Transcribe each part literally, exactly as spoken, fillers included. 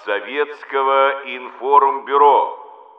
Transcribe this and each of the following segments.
Советского информбюро.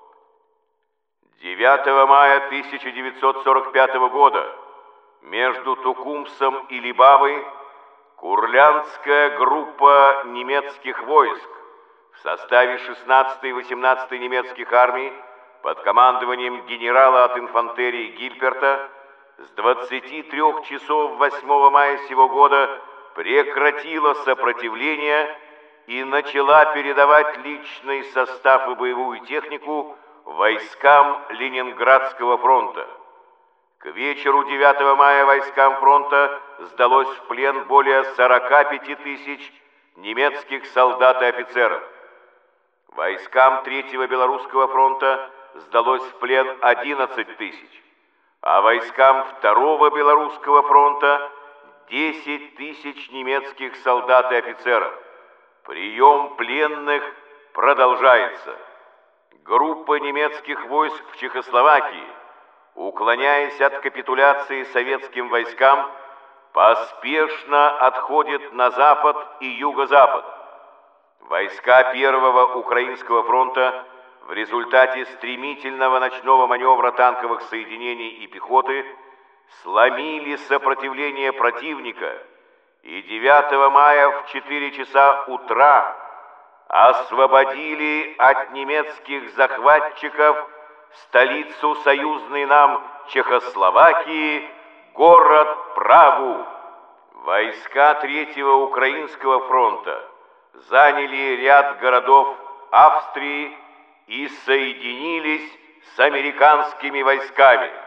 девятого мая тысяча девятьсот сорок пятого года между Тукумсом и Либавой Курляндская группа немецких войск в составе шестнадцатой и восемнадцатой немецких армий под командованием генерала от инфантерии Гильперта с двадцати трёх часов восьмого мая сего года прекратила сопротивление и начала передавать личный состав и боевую технику войскам Ленинградского фронта. К вечеру девятого мая войскам фронта сдалось в плен более сорока пяти тысяч немецких солдат и офицеров. Войскам Третьего Белорусского фронта сдалось в плен одиннадцать тысяч, а войскам Второго Белорусского фронта десять тысяч немецких солдат и офицеров. Прием пленных продолжается. Группа немецких войск в Чехословакии, уклоняясь от капитуляции советским войскам, поспешно отходит на запад и юго-запад. Войска Первого Украинского фронта в результате стремительного ночного маневра танковых соединений и пехоты сломили сопротивление противника и девятого мая в четыре часа утра освободили от немецких захватчиков столицу союзной нам Чехословакии, город Прагу. Войска Третьего Украинского фронта заняли ряд городов Австрии и соединились с американскими войсками.